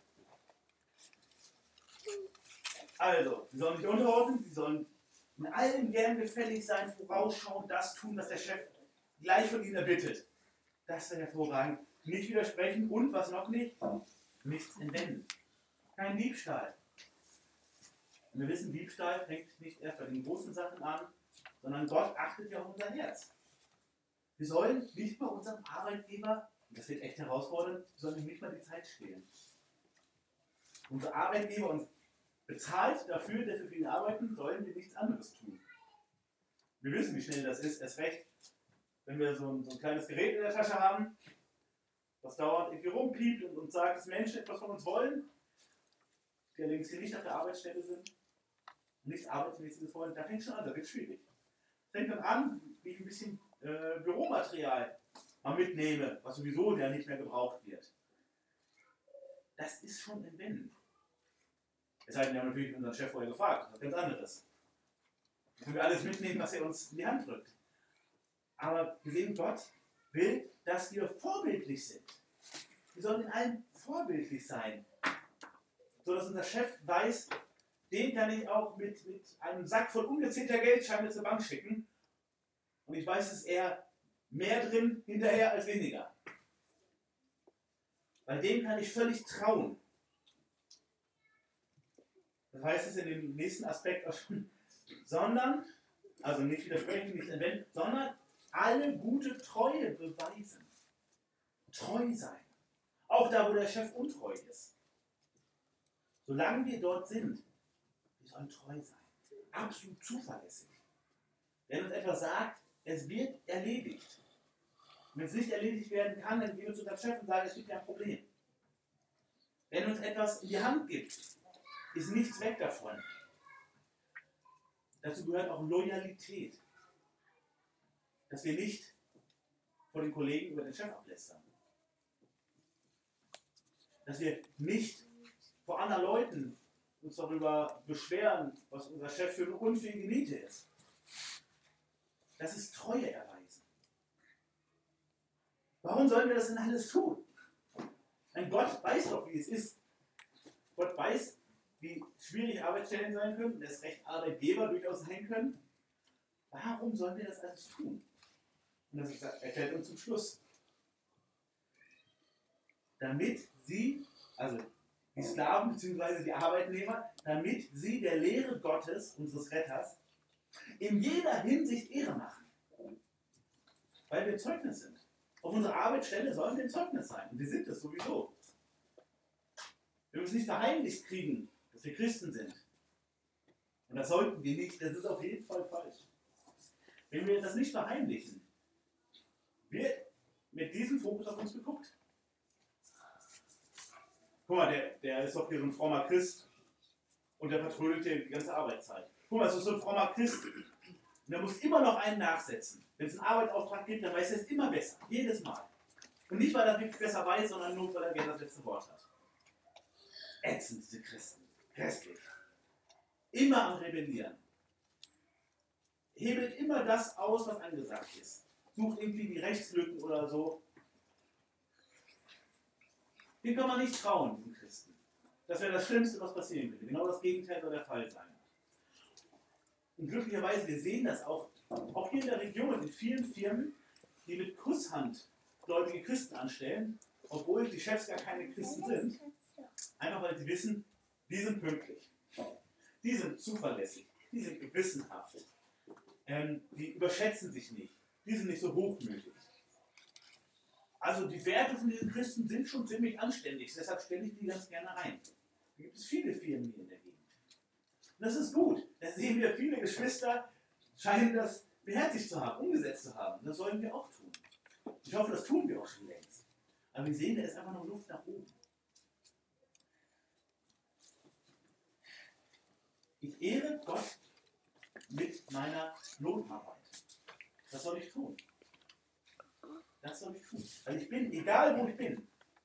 Also, sie sollen sich unterordnen, sie sollen in allem gern gefällig sein, vorausschauen, das tun, was der Chef gleich von ihnen erbittet. Das wäre hervorragend. Nicht widersprechen und, was noch nicht, nichts entwenden. Kein Diebstahl. Und wir wissen, Diebstahl fängt nicht erst bei den großen Sachen an, sondern Gott achtet ja auf unser Herz. Wir sollen nicht bei unserem Arbeitgeber, und das wird echt herausfordernd, wir sollen nicht mal die Zeit stehlen. Unser Arbeitgeber uns bezahlt dafür, dass wir für ihn arbeiten, sollen wir nichts anderes tun. Wir wissen, wie schnell das ist, erst recht, wenn wir so ein kleines Gerät in der Tasche haben, das dauernd irgendwie rumpiept und uns sagt, dass Menschen etwas von uns wollen, die allerdings hier nicht auf der Arbeitsstelle sind, nichts Arbeitsmäßiges wollen, da fängt es schon an, da wird es schwierig. Es fängt dann an, wie ich ein bisschen Büromaterial mal mitnehme, was sowieso ja nicht mehr gebraucht wird. Das ist schon entwendend. Es sei denn, wir haben natürlich unseren Chef vorher gefragt, das ist was ganz anderes. Dann können wir alles mitnehmen, was er uns in die Hand drückt. Aber wir sehen, Gott will, dass wir vorbildlich sind. Wir sollen in allem vorbildlich sein. So dass unser Chef weiß, den kann ich auch mit einem Sack voll ungezählter Geldscheine zur Bank schicken. Und ich weiß, es ist eher mehr drin hinterher als weniger. Weil dem kann ich völlig trauen. Das heißt es in dem nächsten Aspekt auch schon, sondern, also nicht widersprechen, nicht entwenden, sondern alle gute Treue beweisen. Treu sein. Auch da, wo der Chef untreu ist. Solange wir dort sind, wir sollen treu sein. Absolut zuverlässig. Wenn uns etwas sagt, es wird erledigt. Wenn es nicht erledigt werden kann, dann gehen wir zu unserem Chef und sagen, es gibt ja ein Problem. Wenn uns etwas in die Hand gibt, ist nichts weg davon. Dazu gehört auch Loyalität. Dass wir nicht vor den Kollegen über den Chef ablästern. Dass wir nicht vor anderen Leuten uns darüber beschweren, was unser Chef für eine unfähige Niete ist. Das ist Treue erweisen. Warum sollen wir das denn alles tun? Ein Gott weiß doch, wie es ist. Gott weiß, wie schwierig Arbeitsstellen sein können und erst recht Arbeitgeber durchaus sein können. Warum sollen wir das alles tun? Und das erklärt uns zum Schluss. Damit sie, also die Sklaven bzw. die Arbeitnehmer, damit sie der Lehre Gottes, unseres Retters, in jeder Hinsicht Ehre machen. Weil wir Zeugnis sind. Auf unserer Arbeitsstelle sollen wir ein Zeugnis sein. Und wir sind es sowieso. Wir müssen nicht verheimlicht kriegen, dass wir Christen sind. Und das sollten wir nicht, das ist auf jeden Fall falsch. Wenn wir das nicht verheimlichen, wird mit diesem Fokus auf uns geguckt. Guck mal, der ist doch hier so ein frommer Christ und der vertrödelt hier die ganze Arbeitszeit. Guck mal, das ist so ein frommer Christ und der muss immer noch einen nachsetzen. Wenn es einen Arbeitsauftrag gibt, dann weiß er es immer besser, jedes Mal. Und nicht, weil er wirklich besser weiß, sondern nur, weil er gerne das letzte Wort hat. Ätzend, diese Christen. Grässlich. Immer am Rebellieren. Hebelt immer das aus, was angesagt ist. Sucht irgendwie die Rechtslücken oder so. Den kann man nicht trauen, diesen Christen. Das wäre das Schlimmste, was passieren würde. Genau das Gegenteil soll der Fall sein. Und glücklicherweise, wir sehen das auch hier in der Region und in vielen Firmen, die mit Kusshand gläubige Christen anstellen, obwohl die Chefs gar keine Christen sind, einfach weil sie wissen, die sind pünktlich, die sind zuverlässig, die sind gewissenhaft, die überschätzen sich nicht, die sind nicht so hochmütig. Also die Werte von diesen Christen sind schon ziemlich anständig, deshalb stelle ich die ganz gerne ein. Da gibt es viele Firmen hier in der Gegend. Und das ist gut. Da sehen wir, viele Geschwister scheinen das beherzigt zu haben, umgesetzt zu haben. Das sollen wir auch tun. Ich hoffe, das tun wir auch schon längst. Aber wir sehen, da ist einfach noch Luft nach oben. Ich ehre Gott mit meiner Lohnarbeit. Das soll ich tun. Das soll ich tun. Weil ich bin, egal wo ich bin,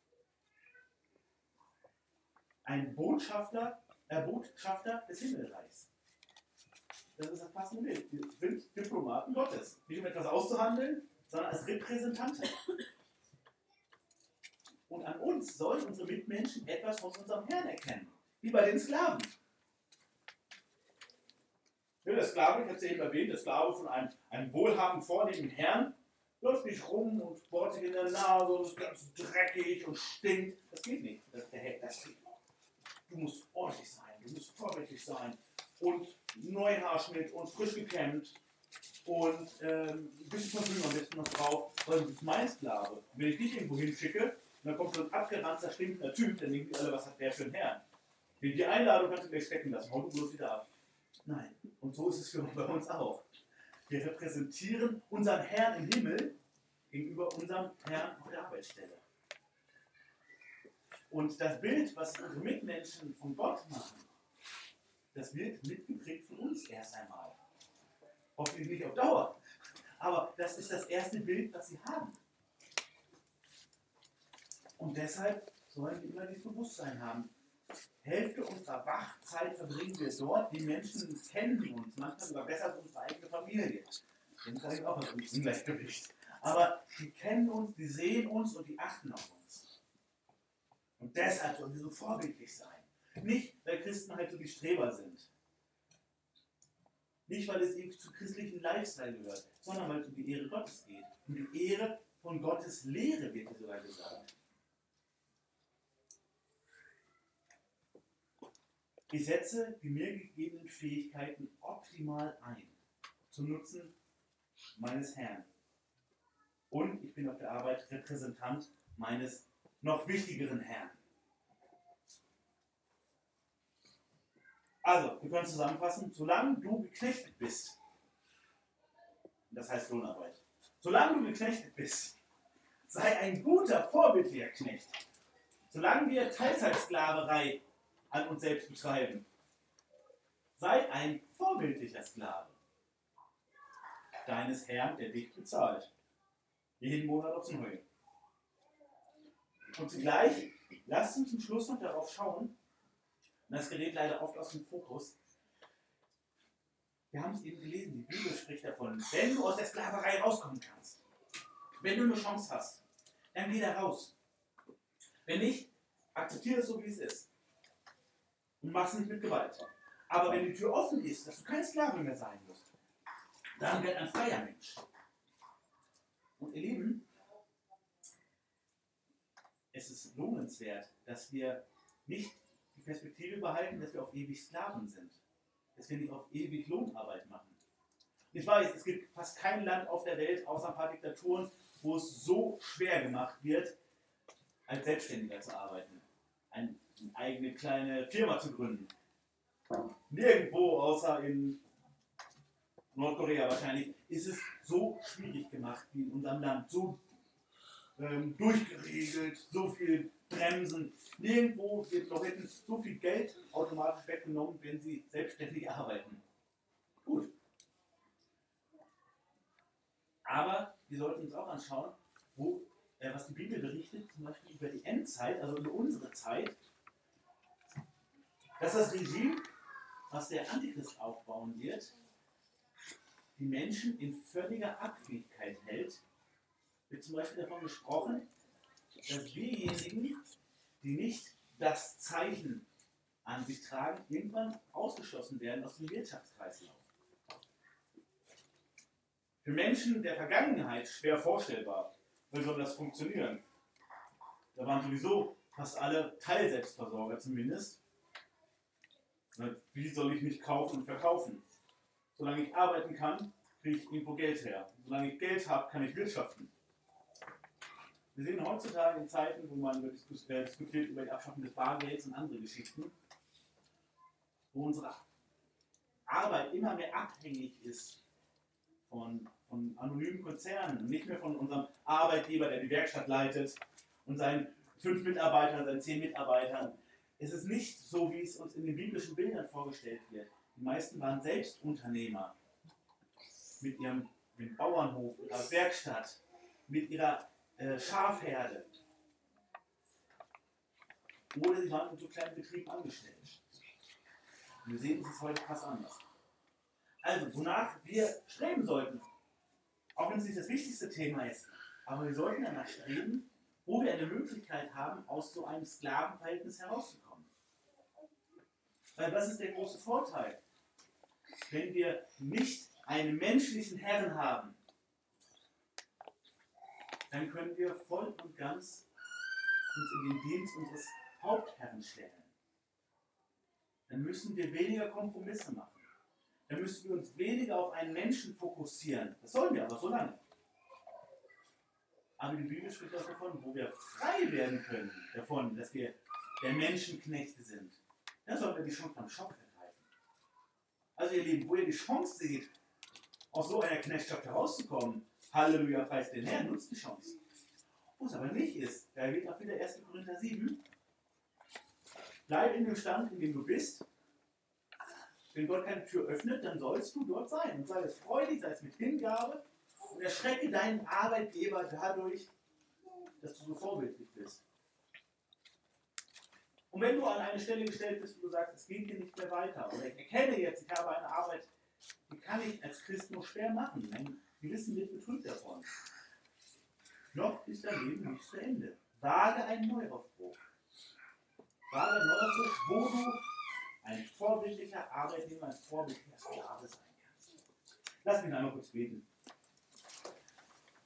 ein Botschafter des Himmelreichs. Das ist das passende Bild. Wir sind Diplomaten Gottes. Nicht um etwas auszuhandeln, sondern als Repräsentanten. Und an uns sollen unsere Mitmenschen etwas von unserem Herrn erkennen. Wie bei den Sklaven. Ja, der Sklave, ich habe es ja eben erwähnt, der Sklave von einem wohlhabenden, vornehmen Herrn, läuft nicht rum und bohrt sich in der Nase und ist ganz dreckig und stinkt. Das geht nicht. Das geht nicht. Du musst ordentlich sein, du musst vorbildlich sein und Neuhaarschnitt und frisch gekämmt und ein bisschen Parfüm am besten noch drauf, weil du bist mein Sklave. Und wenn ich dich irgendwo hinschicke und dann kommt so ein abgeranzter, stinkender Typ, dann denken die alle, was hat der für ein Herr? Die Einladung kannst du gleich stecken lassen, hau du bloß wieder ab. Nein, und so ist es bei uns auch. Wir repräsentieren unseren Herrn im Himmel gegenüber unserem Herrn auf der Arbeitsstelle. Und das Bild, was unsere Mitmenschen von Gott machen, das wird mitgeprägt von uns erst einmal. Hoffentlich nicht auf Dauer. Aber das ist das erste Bild, was sie haben. Und deshalb sollen wir immer dieses Bewusstsein haben. Hälfte unserer Wachzeit verbringen wir dort. Die Menschen kennen uns, manchmal sogar besser als unsere eigene Familie. Das ist eigentlich auch ein Ungleichgewicht. Aber die kennen uns, die sehen uns und die achten auf uns. Und deshalb sollen wir so vorbildlich sein. Nicht, weil Christen halt so die Streber sind. Nicht, weil es eben zu christlichen Lifestyle gehört, sondern weil es um die Ehre Gottes geht. Um die Ehre von Gottes Lehre wird hier sogar gesagt. Ich setze die mir gegebenen Fähigkeiten optimal ein, zum Nutzen meines Herrn. Und ich bin auf der Arbeit Repräsentant meines noch wichtigeren Herrn. Also, wir können zusammenfassen, solange du geknechtet bist, das heißt Lohnarbeit, solange du geknechtet bist, sei ein guter, vorbildlicher Knecht. Solange wir Teilzeitsklaverei an uns selbst betreiben, sei ein vorbildlicher Sklave deines Herrn, der dich bezahlt. Jeden Monat aufs Neue. Und zugleich, lasst uns zum Schluss noch darauf schauen, und das gerät leider oft aus dem Fokus. Wir haben es eben gelesen, die Bibel spricht davon, wenn du aus der Sklaverei rauskommen kannst, wenn du eine Chance hast, dann geh da raus. Wenn nicht, akzeptiere es so, wie es ist. Und mach es nicht mit Gewalt. Aber wenn die Tür offen ist, dass du kein Sklave mehr sein wirst, dann wird ein freier Mensch. Und ihr Lieben, es ist lohnenswert, dass wir nicht die Perspektive behalten, dass wir auf ewig Sklaven sind. Dass wir nicht auf ewig Lohnarbeit machen. Ich weiß, es gibt fast kein Land auf der Welt, außer ein paar Diktaturen, wo es so schwer gemacht wird, als Selbstständiger zu arbeiten. Eine eigene kleine Firma zu gründen. Nirgendwo, außer in Nordkorea wahrscheinlich, ist es so schwierig gemacht wie in unserem Land. So durchgeregelt, so viel Bremsen. Nirgendwo wird Leuten so viel Geld automatisch weggenommen, wenn sie selbstständig arbeiten. Gut. Aber wir sollten uns auch anschauen, was die Bibel berichtet, zum Beispiel über die Endzeit, also über unsere Zeit, dass das Regime, was der Antichrist aufbauen wird, die Menschen in völliger Abhängigkeit hält. Wird zum Beispiel davon gesprochen, dass diejenigen, die nicht das Zeichen an sich tragen, irgendwann ausgeschlossen werden aus dem Wirtschaftskreislauf. Für Menschen der Vergangenheit schwer vorstellbar. Wie soll das funktionieren? Da waren sowieso fast alle Teilselbstversorger zumindest. Wie soll ich mich kaufen und verkaufen? Solange ich arbeiten kann, kriege ich irgendwo Geld her. Solange ich Geld habe, kann ich wirtschaften. Wir sehen heutzutage in Zeiten, wo man diskutiert über die Abschaffung des Bargelds und andere Geschichten, wo unsere Arbeit immer mehr abhängig ist von anonymen Konzernen und nicht mehr von unserem Arbeitgeber, der die Werkstatt leitet und seinen 5 Mitarbeitern, seinen 10 Mitarbeitern. Es ist nicht so, wie es uns in den biblischen Bildern vorgestellt wird. Die meisten waren selbst Unternehmer mit ihrem Bauernhof, ihrer Werkstatt, mit ihrer Schafherde. Oder sie waren in so kleinen Betrieben angestellt. Und wir sehen, es ist heute fast anders. Also, wonach wir streben sollten, auch wenn es nicht das wichtigste Thema ist, aber wir sollten danach streben, wo wir eine Möglichkeit haben, aus so einem Sklavenverhältnis herauszukommen. Weil das ist der große Vorteil. Wenn wir nicht einen menschlichen Herrn haben, dann können wir voll und ganz uns in den Dienst unseres Hauptherrn stellen. Dann müssen wir weniger Kompromisse machen. Dann müssen wir uns weniger auf einen Menschen fokussieren. Das sollen wir aber so lange. Aber die Bibel spricht auch davon, wo wir frei werden können, davon, dass wir der Menschenknechte sind. Dann sollen wir die Chance am Schopf ergreifen. Also ihr Lieben, wo ihr die Chance seht, aus so einer Knechtschaft herauszukommen, Halleluja, preis den Herrn, nutzt die Chance. Wo es aber nicht ist, da geht auch wieder 1. Korinther 7. Bleib in dem Stand, in dem du bist. Wenn Gott keine Tür öffnet, dann sollst du dort sein. Und sei es freudig, sei es mit Hingabe. Und erschrecke deinen Arbeitgeber dadurch, dass du so vorbildlich bist. Und wenn du an eine Stelle gestellt bist, wo du sagst, es geht hier nicht mehr weiter, oder ich erkenne jetzt, ich habe eine Arbeit, die kann ich als Christ nur schwer machen. Mein Gewissen wird betrübt davon. Noch ist dein Leben nicht zu Ende. Wage einen Neuaufbruch. Wage einen Neuaufbruch, wo du ein vorbildlicher Arbeitnehmer, ein vorbildlicher Sklave sein kannst. Lass mich einmal kurz beten.